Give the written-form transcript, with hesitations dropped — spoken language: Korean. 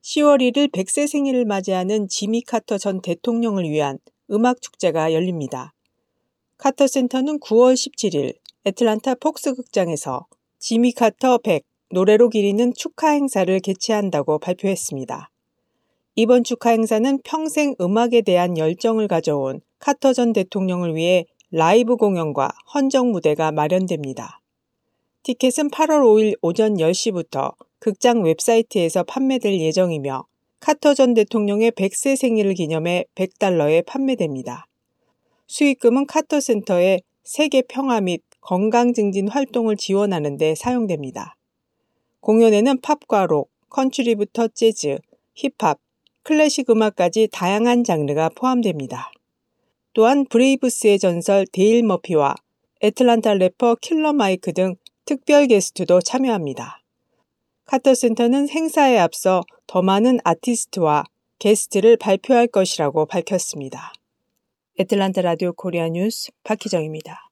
10월 1일 100세 생일을 맞이하는 지미 카터 전 대통령을 위한 음악축제가 열립니다. 카터 센터는 9월 17일 애틀랜타 폭스 극장에서 지미 카터 100 노래로 기리는 축하 행사를 개최한다고 발표했습니다. 이번 축하 행사는 평생 음악에 대한 열정을 가져온 카터 전 대통령을 위해 라이브 공연과 헌정 무대가 마련됩니다. 티켓은 8월 5일 오전 10시부터 극장 웹사이트에서 판매될 예정이며 카터 전 대통령의 100세 생일을 기념해 $100에 판매됩니다. 수익금은 카터 센터의 세계 평화 및 건강 증진 활동을 지원하는 데 사용됩니다. 공연에는 팝과 록, 컨트리부터 재즈, 힙합, 클래식 음악까지 다양한 장르가 포함됩니다. 또한 브레이브스의 전설 데일 머피와 애틀랜타 래퍼 킬러 마이크 등 특별 게스트도 참여합니다. 카터 센터는 행사에 앞서 더 많은 아티스트와 게스트를 발표할 것이라고 밝혔습니다. 애틀랜타 라디오 코리아 뉴스 박희정입니다.